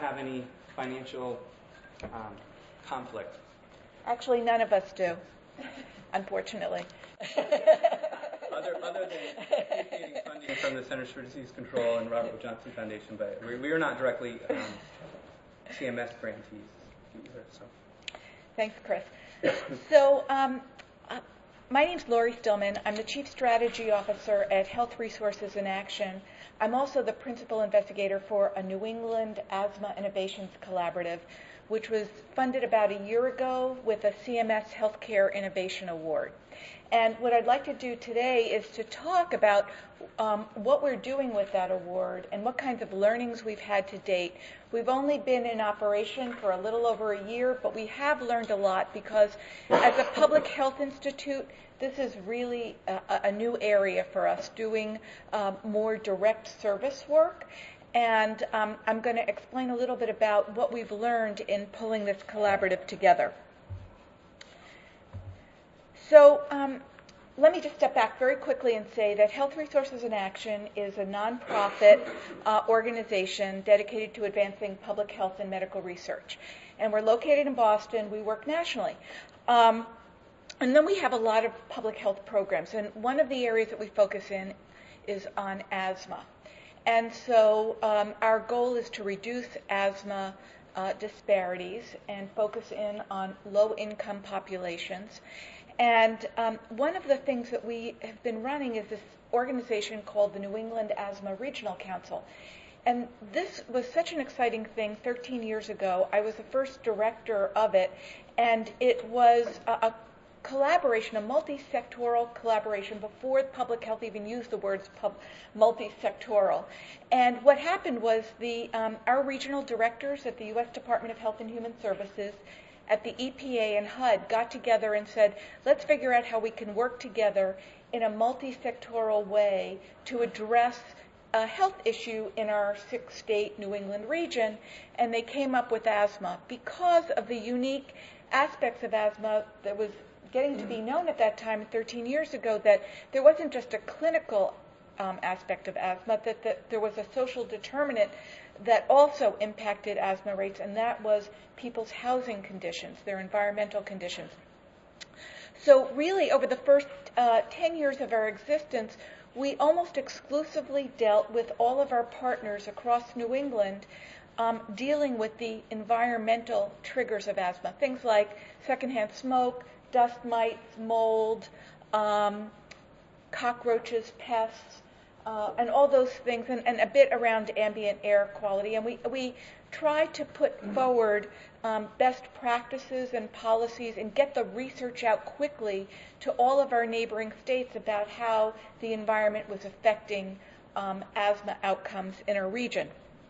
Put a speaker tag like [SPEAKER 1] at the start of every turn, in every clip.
[SPEAKER 1] have any financial conflict.
[SPEAKER 2] Actually, none of us do, unfortunately.
[SPEAKER 1] Other than appreciating funding from the Centers for Disease Control and Robert Wood Johnson Foundation, but we are not directly CMS grantees either. So.
[SPEAKER 2] Thanks, Chris. So my name's Lori Stillman. I'm the Chief Strategy Officer at Health Resources in Action. I'm also the Principal Investigator for a New England Asthma Innovations Collaborative, which was funded about a year ago with a CMS Healthcare Innovation Award. And what I'd like to do today is to talk about what we're doing with that award and what kinds of learnings we've had to date. We've only been in operation for a little over a year, but we have learned a lot because as a public health institute, this is really a new area for us, doing more direct service work. And I'm going to explain a little bit about what we've learned in pulling this collaborative together. So let me just step back very quickly and say that Health Resources in Action is a nonprofit organization dedicated to advancing public health and medical research. And we're located in Boston. We work nationally. And then we have a lot of public health programs. And one of the areas that we focus in is on asthma. And so our goal is to reduce asthma disparities and focus in on low-income populations. And one of the things that we have been running is this organization called the New England Asthma Regional Council. And this was such an exciting thing 13 years ago. I was the first director of it, and it was a collaboration, a multi-sectoral collaboration before public health even used the words multi-sectoral. And what happened was our regional directors at the U.S. Department of Health and Human Services, at the EPA and HUD got together and said, let's figure out how we can work together in a multi-sectoral way to address a health issue in our 6-state New England region. And they came up with asthma because of the unique aspects of asthma that was getting to be known at that time 13 years ago, that there wasn't just a clinical aspect of asthma, that there was a social determinant that also impacted asthma rates, and that was people's housing conditions, their environmental conditions. So really, over the first 10 years of our existence, we almost exclusively dealt with all of our partners across New England dealing with the environmental triggers of asthma, things like secondhand smoke, dust mites, mold, cockroaches, pests, and all those things, and a bit around ambient air quality. And we try to put forward best practices and policies and get the research out quickly to all of our neighboring states about how the environment was affecting asthma outcomes in our region.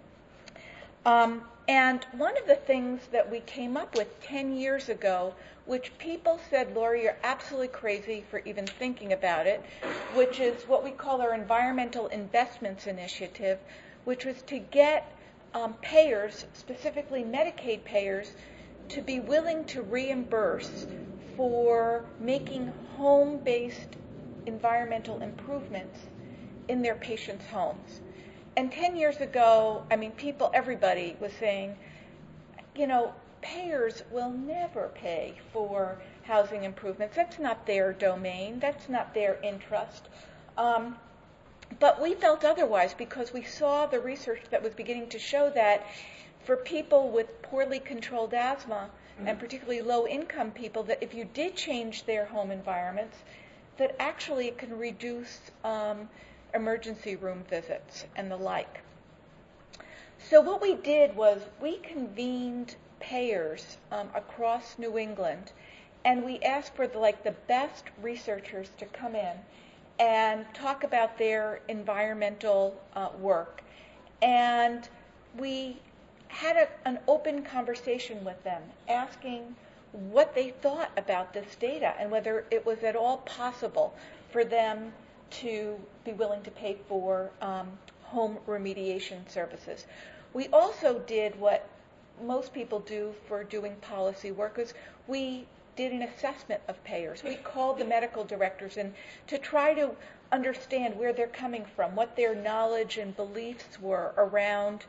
[SPEAKER 2] And one of the things that we came up with 10 years ago, which people said, Lori, you're absolutely crazy for even thinking about it, which is what we call our Environmental Investments Initiative, which was to get payers, specifically Medicaid payers, to be willing to reimburse for making home-based environmental improvements in their patients' homes. And 10 years ago, everybody was saying, payers will never pay for housing improvements. That's not their domain. That's not their interest. But we felt otherwise because we saw the research that was beginning to show that for people with poorly controlled asthma, and particularly low-income people, that if you did change their home environments, that actually it can reduce emergency room visits and the like. So what we did was we convened payers across New England, and we asked for the best researchers to come in and talk about their environmental work. And we had an open conversation with them, asking what they thought about this data and whether it was at all possible for them to be willing to pay for home remediation services. We also did what most people do for doing policy work, is we did an assessment of payers. We called the medical directors in to try to understand where they're coming from, what their knowledge and beliefs were around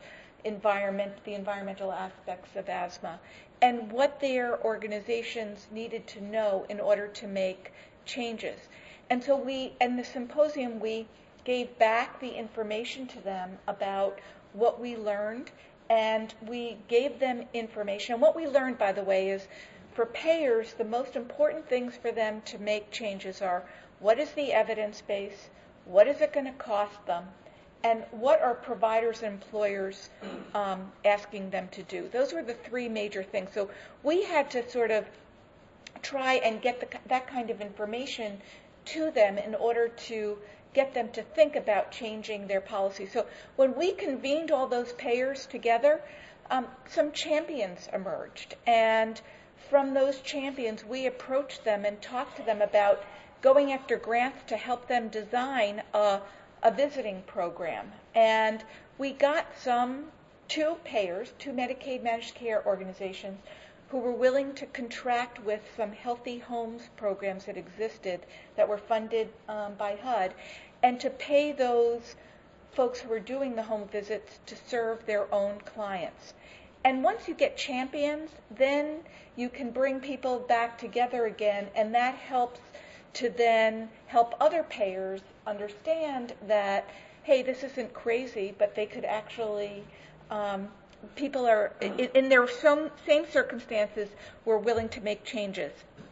[SPEAKER 2] the environmental aspects of asthma, and what their organizations needed to know in order to make changes. And so in the symposium, we gave back the information to them about what we learned, and we gave them information. And what we learned, by the way, is for payers, the most important things for them to make changes are what is the evidence base, what is it going to cost them, and what are providers and employers asking them to do. Those were the three major things. So we had to sort of try and get that kind of information to them in order to get them to think about changing their policy. So when we convened all those payers together, some champions emerged. And from those champions, we approached them and talked to them about going after grants to help them design a visiting program. And we got two Medicaid managed care organizations who were willing to contract with some healthy homes programs that existed that were funded by HUD, and to pay those folks who were doing the home visits to serve their own clients. And once you get champions, then you can bring people back together again, and that helps to then help other payers understand that, hey, this isn't crazy, but they could actually, people are, in their same circumstances, were willing to make changes.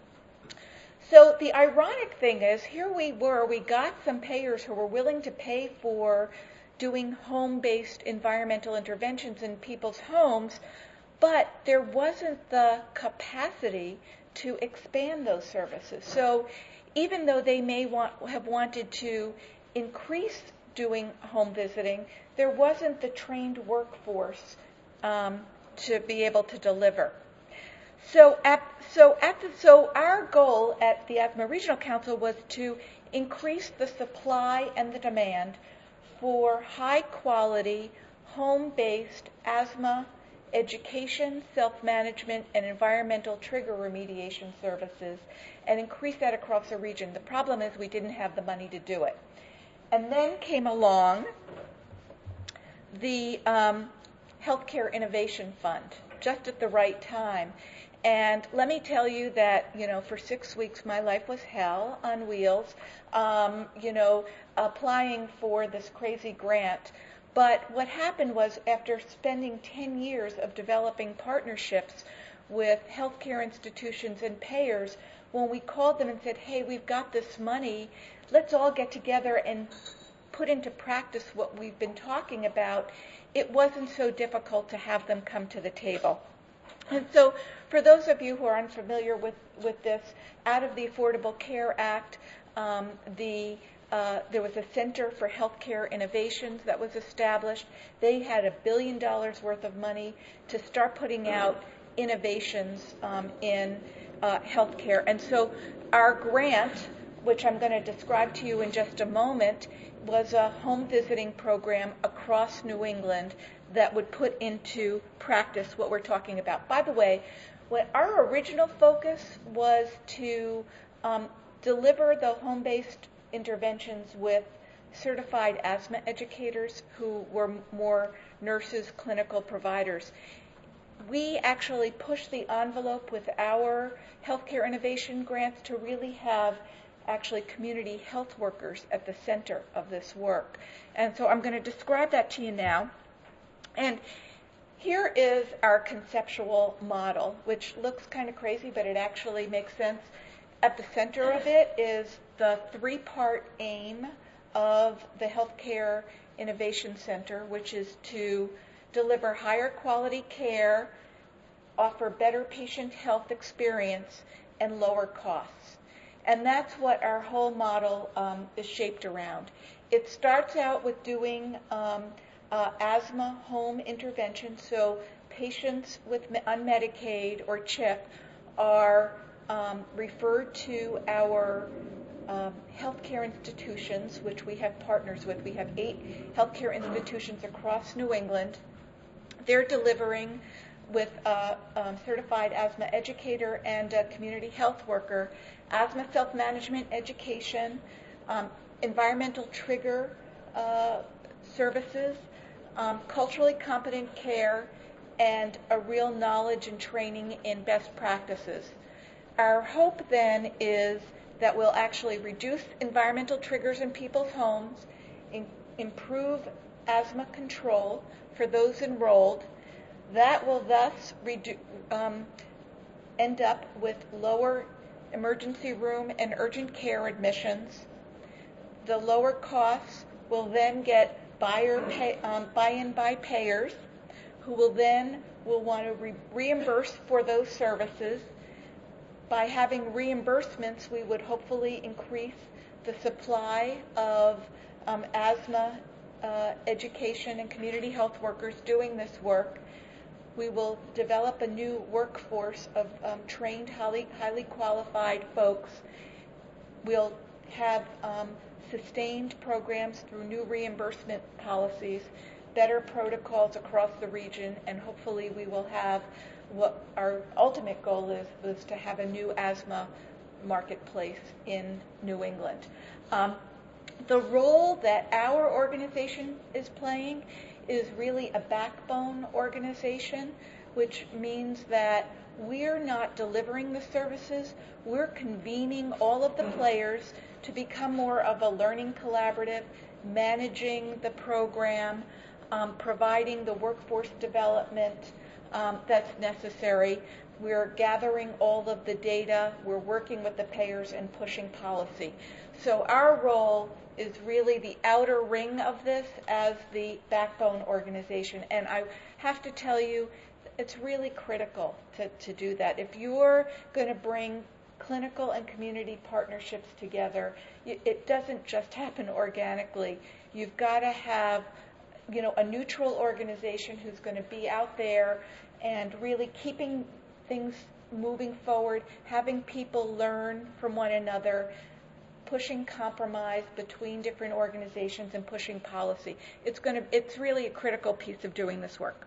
[SPEAKER 2] So the ironic thing is, here we got some payers who were willing to pay for doing home-based environmental interventions in people's homes, but there wasn't the capacity to expand those services. So even though they may have wanted to increase doing home visiting, there wasn't the workforce to be able to deliver. So our goal at the Asthma Regional Council was to increase the supply and the demand for high-quality, home-based asthma education, self-management, and environmental trigger remediation services, and increase that across the region. The problem is we didn't have the money to do it. And then came along the Healthcare Innovation Fund, just at the right time. And let me tell you that, for 6 weeks my life was hell on wheels, applying for this crazy grant. But what happened was, after spending 10 years of developing partnerships with healthcare institutions and payers, when we called them and said, hey, we've got this money, let's all get together and put into practice what we've been talking about, it wasn't so difficult to have them come to the table. And so for those of you who are unfamiliar with this, out of the Affordable Care Act, there was a Center for Healthcare Innovations that was established. They had $1 billion worth of money to start putting out innovations in healthcare. And so our grant, which I'm going to describe to you in just a moment, was a home visiting program across New England that would put into practice what we're talking about. By the way, our original focus was to deliver the home-based interventions with certified asthma educators who were more nurses, clinical providers. We actually pushed the envelope with our healthcare innovation grants to really have actually community health workers at the center of this work. And so I'm going to describe that to you now. And here is our conceptual model, which looks kind of crazy, but it actually makes sense. At the center of it is the three-part aim of the Healthcare Innovation Center, which is to deliver higher quality care, offer better patient health experience, and lower costs. And that's what our whole model is shaped around. It starts out with doing asthma home intervention. So patients on Medicaid or CHIP are referred to our healthcare institutions, which we have partners with. We have 8 healthcare institutions across New England. They're delivering with a certified asthma educator and a community health worker, asthma self-management education, environmental trigger services, culturally competent care, and a real knowledge and training in best practices. Our hope then is that we'll actually reduce environmental triggers in people's homes, improve asthma control for those enrolled. That will thus end up with lower emergency room and urgent care admissions. The lower costs will then get buy-in by payers, who will want to reimburse for those services. By having reimbursements, we would hopefully increase the supply of asthma education and community health workers doing this work. We will develop a new workforce of trained, highly qualified folks. We'll have sustained programs through new reimbursement policies, better protocols across the region, and hopefully we will have what our ultimate goal is to have a new asthma marketplace in New England. The role that our organization is playing is really a backbone organization, which means that we're not delivering the services, we're convening all of the players to become more of a learning collaborative, managing the program, providing the workforce development that's necessary. We're gathering all of the data, we're working with the payers and pushing policy. So our role is really the outer ring of this as the backbone organization. And I have to tell you, it's really critical to do that. If you're going to bring clinical and community partnerships together, it doesn't just happen organically. You've got to have a neutral organization who's going to be out there and really keeping things moving forward, having people learn from one another, pushing compromise between different organizations, and pushing policy. It's really a critical piece of doing this work.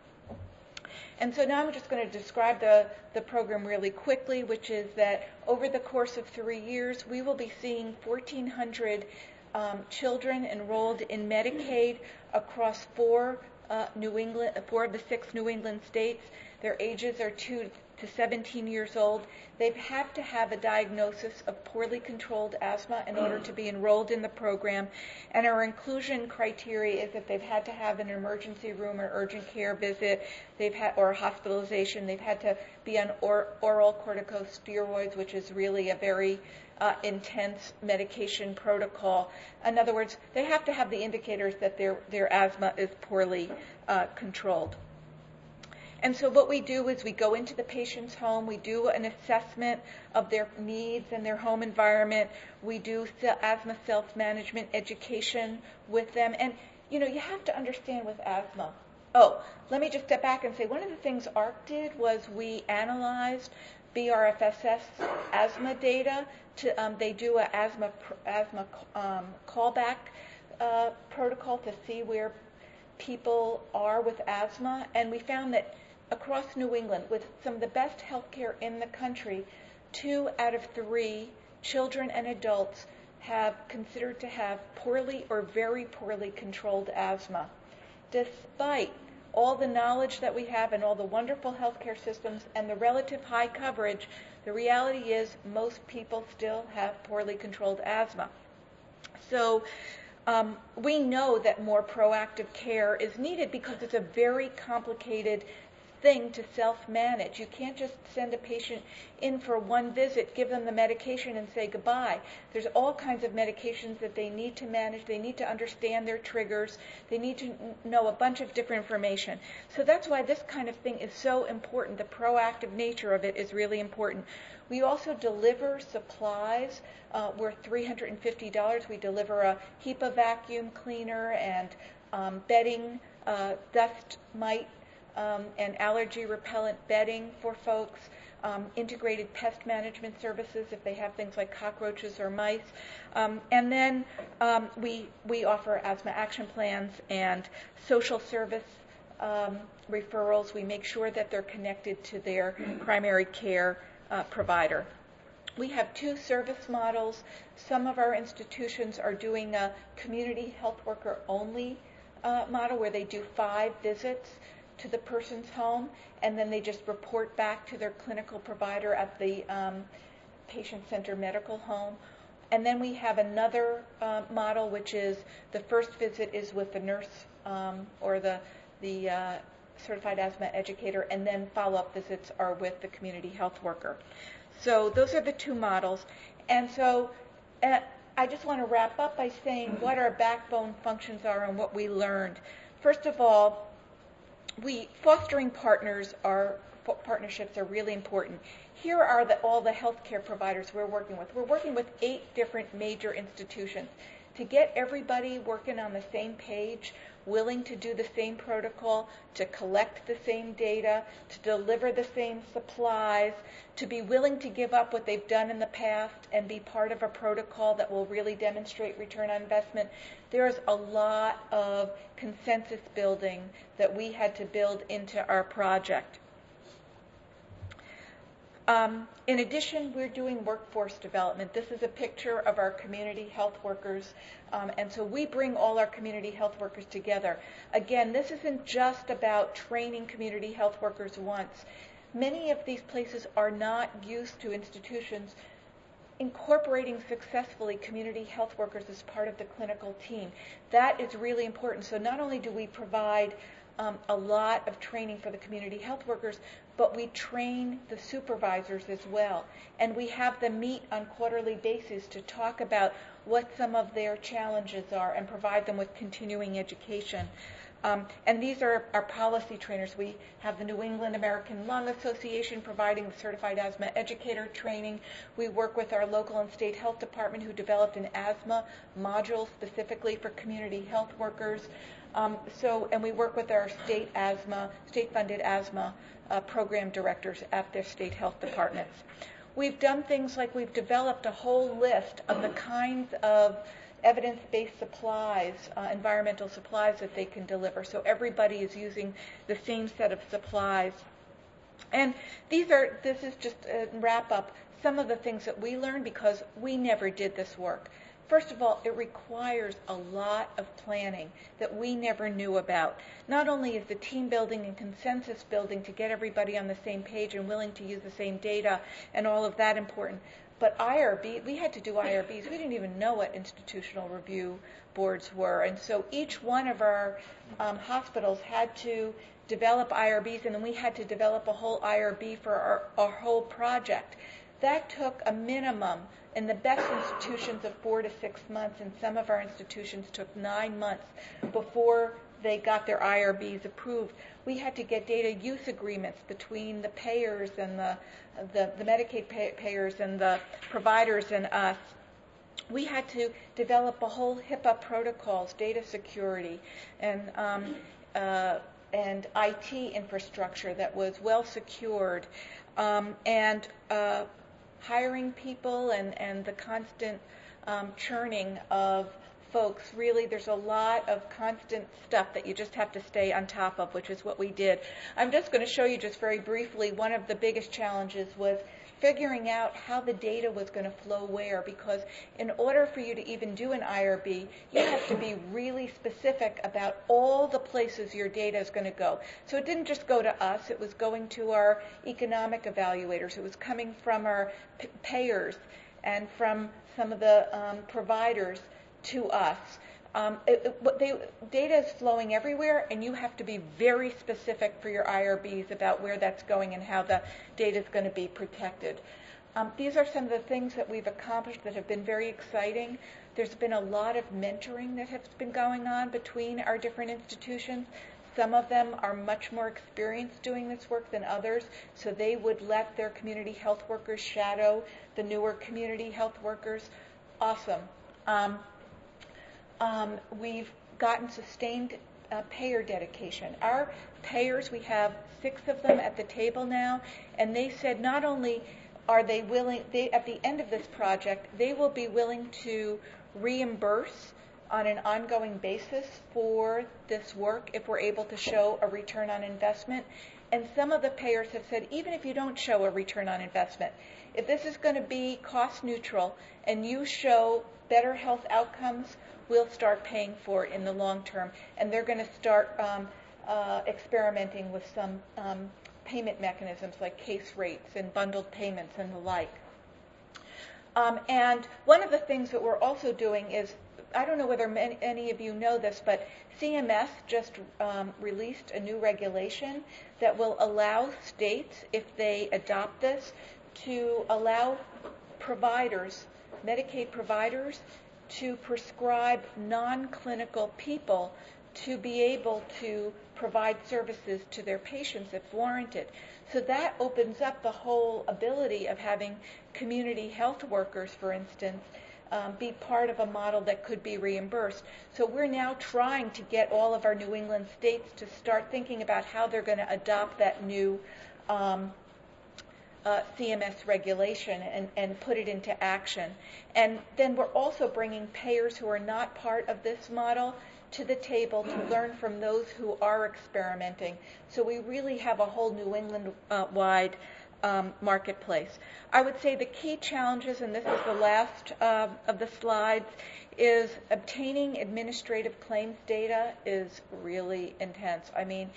[SPEAKER 2] And so now I'm just going to describe the program really quickly, which is that over the course of 3 years, we will be seeing 1,400 children enrolled in Medicaid across four of the 6 New England states. Their ages are 2 to 17 years old. They have to have a diagnosis of poorly controlled asthma in order to be enrolled in the program. And our inclusion criteria is that they've had to have an emergency room or urgent care visit, or hospitalization. They've had to be on oral corticosteroids, which is really a very intense medication protocol. In other words, they have to have the indicators that their asthma is poorly controlled. And so what we do is we go into the patient's home, we do an assessment of their needs and their home environment, we do asthma self-management education with them. And, you have to understand with asthma. Oh, let me just step back and say one of the things ARC did was we analyzed BRFSS asthma data. They do an asthma callback protocol to see where people are with asthma, and we found that across New England, with some of the best healthcare in the country, 2 out of 3 children and adults have considered to have poorly or very poorly controlled asthma. Despite all the knowledge that we have and all the wonderful healthcare systems and the relative high coverage, the reality is most people still have poorly controlled asthma. So we know that more proactive care is needed because it's a very complicated thing to self-manage. You can't just send a patient in for one visit, give them the medication, and say goodbye. There's all kinds of medications that they need to manage. They need to understand their triggers. They need to know a bunch of different information. So that's why this kind of thing is so important. The proactive nature of it is really important. We also deliver supplies worth $350. We deliver a HEPA vacuum cleaner and bedding, dust mite, and allergy repellent bedding for folks, integrated pest management services if they have things like cockroaches or mice. And then we offer asthma action plans and social service referrals. We make sure that they're connected to their primary care provider. We have 2 service models. Some of our institutions are doing a community health worker only model where they do 5 visits to the person's home, and then they just report back to their clinical provider at the patient-centered medical home. And then we have another model, which is the first visit is with the nurse or the certified asthma educator, and then follow-up visits are with the community health worker. So those are the 2 models. And so I just want to wrap up by saying what our backbone functions are and what we learned. First of all, fostering partnerships are really important. Here are all the healthcare providers we're working with. We're working with 8 different major institutions. To get everybody working on the same page, willing to do the same protocol, to collect the same data, to deliver the same supplies, to be willing to give up what they've done in the past and be part of a protocol that will really demonstrate return on investment. There's a lot of consensus building that we had to build into our project. In addition, we're doing workforce development. This is a picture of our community health workers, and so we bring all our community health workers together. Again, this isn't just about training community health workers once. Many of these places are not used to institutions incorporating successfully community health workers as part of the clinical team. That is really important. So not only do we provide a lot of training for the community health workers, but we train the supervisors as well. And we have them meet on quarterly basis to talk about what some of their challenges are and provide them with continuing education. And these are our policy trainers. We have the New England American Lung Association providing the certified asthma educator training. We work with our local and state health department who developed an asthma module specifically for community health workers. And we work with our state-funded asthma program directors at their state health departments. We've done things like we've developed a whole list of the kinds of evidence-based supplies, environmental supplies that they can deliver. So everybody is using the same set of supplies. And this is just a wrap-up, some of the things that we learned because we never did this work. First of all, it requires a lot of planning that we never knew about. Not only is the team building and consensus building to get everybody on the same page and willing to use the same data and all of that important, but IRB, we had to do IRBs. We didn't even know what institutional review boards were. And so each one of our hospitals had to develop IRBs, and then we had to develop a whole IRB for our whole project. That took a minimum, in the best institutions, of 4 to 6 months, and some of our institutions took 9 months before they got their IRBs approved. We had to get data use agreements between the payers and the Medicaid payers and the providers and us. We had to develop a whole HIPAA protocols, data security, and IT infrastructure that was well secured, and hiring people and the constant churning of folks. Really, there's a lot of constant stuff that you just have to stay on top of, which is what we did. I'm just going to show you just very briefly one of the biggest challenges was figuring out how the data was going to flow where, because in order for you to even do an IRB, you have to be really specific about all the places your data is going to go. So it didn't just go to us, it was going to our economic evaluators, it was coming from our payers and from some of the providers to us. Data is flowing everywhere, and you have to be very specific for your IRBs about where that's going and how the data is going to be protected. These are some of the things that we've accomplished that have been very exciting. There's been a lot of mentoring that has been going on between our different institutions. Some of them are much more experienced doing this work than others, so they would let their community health workers shadow the newer community health workers. Awesome. We've gotten sustained payer dedication. Our payers, we have 6 of them at the table now, and they said not only are they willing, at the end of this project, they will be willing to reimburse on an ongoing basis for this work if we're able to show a return on investment. And some of the payers have said, even if you don't show a return on investment, if this is going to be cost neutral and you show better health outcomes we'll start paying for it in the long term. And they're going to start experimenting with some payment mechanisms like case rates and bundled payments and the like. And one of the things that we're also doing is, I don't know whether any of you know this, but CMS just released a new regulation that will allow states, if they adopt this, to allow providers, Medicaid providers, to prescribe non-clinical people to be able to provide services to their patients if warranted. So that opens up the whole ability of having community health workers, for instance, be part of a model that could be reimbursed. So we're now trying to get all of our New England states to start thinking about how they're going to adopt that new CMS regulation and put it into action. And then we're also bringing payers who are not part of this model to the table to learn from those who are experimenting. So we really have a whole New England-wide marketplace. I would say the key challenges, and this is the last of the slides, is obtaining administrative claims data is really intense. I mean,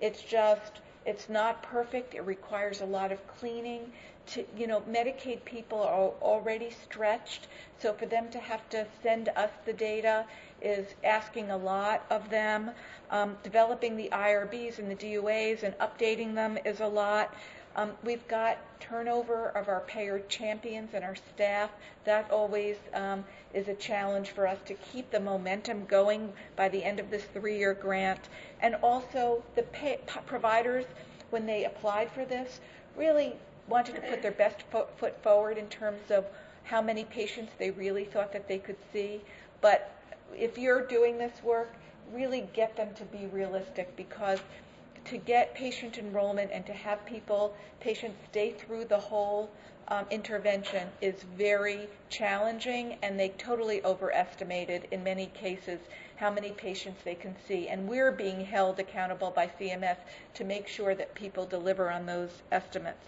[SPEAKER 2] it's not perfect. It requires a lot of cleaning. Medicaid people are already stretched, so for them to have to send us the data is asking a lot of them. Developing the IRBs and the DUAs and updating them is a lot. We've got turnover of our payer champions and our staff. That always is a challenge for us to keep the momentum going by the end of this 3-year grant. And also the providers, when they applied for this, really wanted to put their best foot forward in terms of how many patients they really thought that they could see. But if you're doing this work, really get them to be realistic, because to get patient enrollment and to have patients stay through the whole intervention is very challenging, and they totally overestimated in many cases how many patients they can see. And we're being held accountable by CMS to make sure that people deliver on those estimates.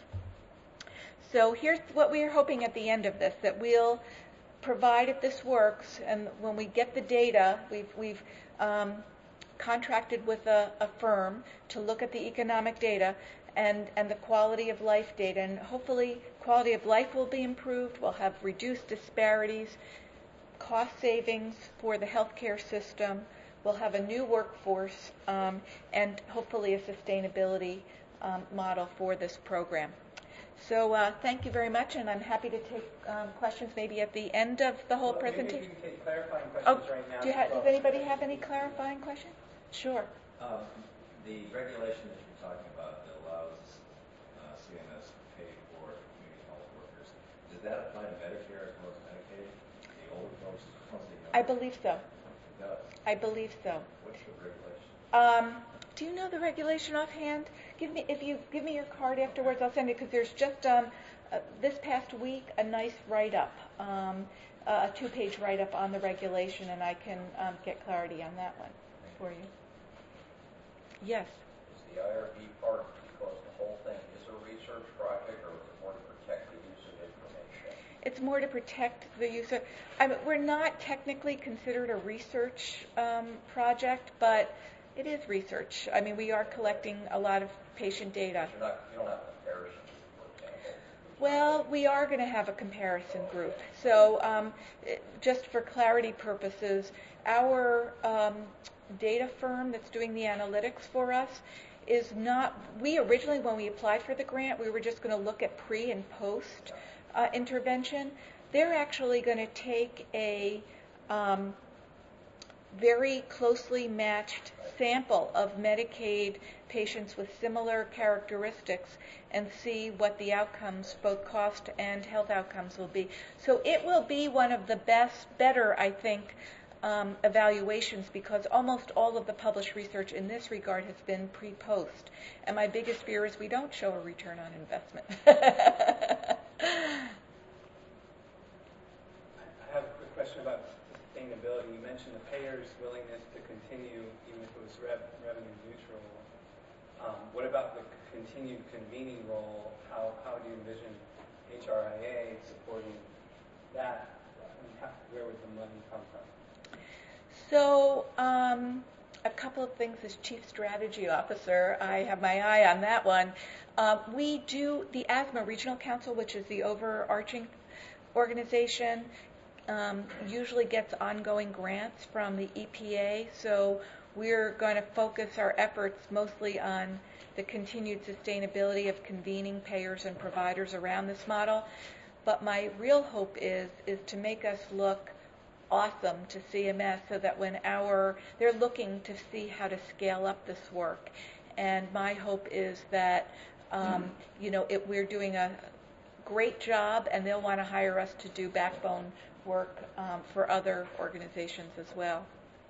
[SPEAKER 2] So here's what we are hoping at the end of this, that we'll provide, if this works, and when we get the data, we've contracted with a firm to look at the economic data and the quality of life data, and hopefully quality of life will be improved. We'll have reduced disparities, cost savings for the healthcare system. We'll have a new workforce, and hopefully a sustainability model for this program. So thank you very much, and I'm happy to take questions maybe at the end of the whole presentation.
[SPEAKER 1] Maybe you can take clarifying questions right now.
[SPEAKER 2] Does anybody have any clarifying questions? Sure.
[SPEAKER 3] The regulation that you're talking about that allows CMS to pay for community health workers, does that apply to Medicare as well as Medicaid? The older folks, mostly younger?
[SPEAKER 2] I believe so.
[SPEAKER 3] It does?
[SPEAKER 2] I believe so.
[SPEAKER 3] What's the regulation?
[SPEAKER 2] Do you know the regulation offhand? If you give me your card afterwards, I'll send it, because there's just this past week a nice write-up, a 2-page write-up on the regulation, and I can get clarity on that one for you. Yes.
[SPEAKER 4] Is the IRB part because the whole thing is a research project, or is it more to protect the use of information?
[SPEAKER 2] It's more to protect the use of. We're not technically considered a research project, but it is research. I mean, we are collecting a lot of patient data.
[SPEAKER 4] You don't have comparisons, for example?
[SPEAKER 2] Well, we are going to have a comparison group. So just for clarity purposes, our data firm that's doing the analytics for us is not, we originally, when we applied for the grant, we were just going to look at pre and post intervention. They're actually going to take a very closely matched sample of Medicaid patients with similar characteristics and see what the outcomes, both cost and health outcomes, will be. So it will be one of the better, I think, evaluations, because almost all of the published research in this regard has been pre-post. And my biggest fear is we don't show a return on investment.
[SPEAKER 1] I have a quick question about sustainability. You mentioned the payers' willingness to continue even if it was revenue neutral. What about the continued convening role? How do you envision HRIA supporting that? Where would the money come from?
[SPEAKER 2] So, a couple of things as Chief Strategy Officer, I have my eye on that one. We do the Asthma Regional Council, which is the overarching organization, usually gets ongoing grants from the EPA, so we're going to focus our efforts mostly on the continued sustainability of convening payers and providers around this model. But my real hope is to make us look awesome to CMS so that when they're looking to see how to scale up this work. And my hope is that, we're doing a great job and they'll want to hire us to do backbone work for other organizations as well.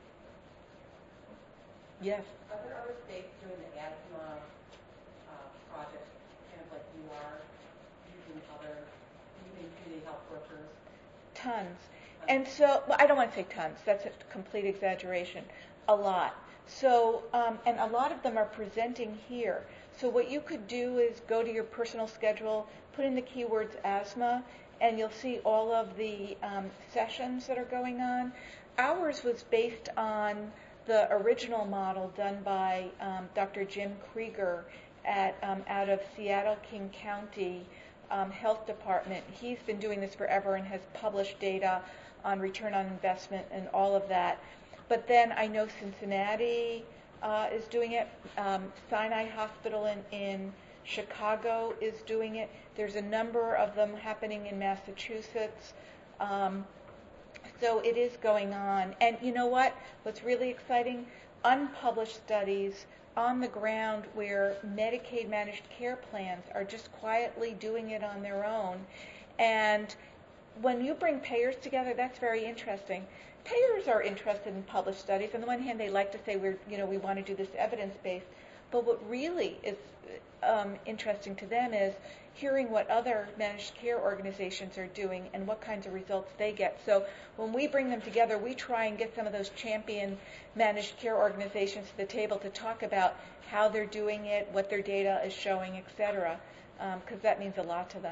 [SPEAKER 2] Yes?
[SPEAKER 5] Are there other states doing the asthma project, kind of like you are, using community health workers?
[SPEAKER 2] Tons. And so, well, I don't want to say tons. That's a complete exaggeration. A lot. So, and a lot of them are presenting here. So what you could do is go to your personal schedule, put in the keywords asthma, and you'll see all of the sessions that are going on. Ours was based on the original model done by Dr. Jim Krieger out of Seattle King County Health Department. He's been doing this forever and has published data on return on investment and all of that. But then I know Cincinnati is doing it. Sinai Hospital in Chicago is doing it. There's a number of them happening in Massachusetts. So it is going on. And you know what? What's really exciting? Unpublished studies on the ground where Medicaid managed care plans are just quietly doing it on their own. And when you bring payers together, that's very interesting. Payers are interested in published studies. On the one hand, they like to say we want to do this evidence-based. But what really is interesting to them is hearing what other managed care organizations are doing and what kinds of results they get. So when we bring them together, we try and get some of those champion managed care organizations to the table to talk about how they're doing it, what their data is showing, et cetera, because that means a lot to them.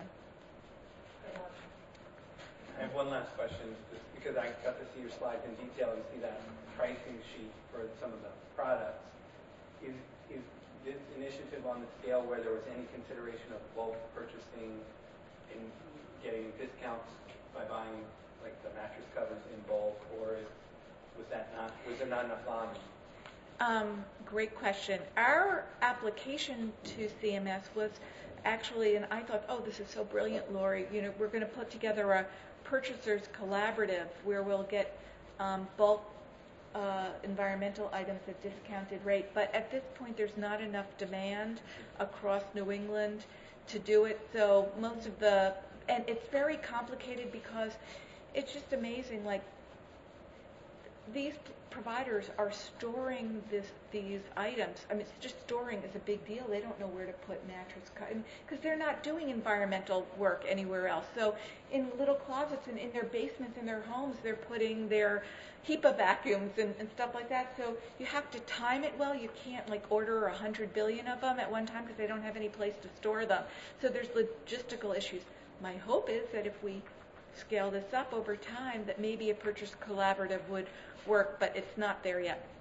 [SPEAKER 1] I have one last question, just because I got to see your slides in detail and see that pricing sheet for some of the products. Is this initiative on the scale where there was any consideration of bulk purchasing and getting discounts by buying like the mattress covers in bulk, or was there not enough volume?
[SPEAKER 2] Great question. Our application to CMS was actually, and I thought, oh, this is so brilliant, Lori. We're going to put together a purchasers collaborative where we'll get bulk environmental items at discounted rate. But at this point, there's not enough demand across New England to do it. So most of and it's very complicated because it's just amazing. Like, these providers are storing these items. I mean, it's just storing is a big deal. They don't know where to put mattress because they're not doing environmental work anywhere else. So in little closets and in their basements in their homes, they're putting their HEPA vacuums and stuff like that. So you have to time it well. You can't order 100 billion of them at one time because they don't have any place to store them. So there's logistical issues. My hope is that if we scale this up over time, that maybe a purchase collaborative would work, but it's not there yet.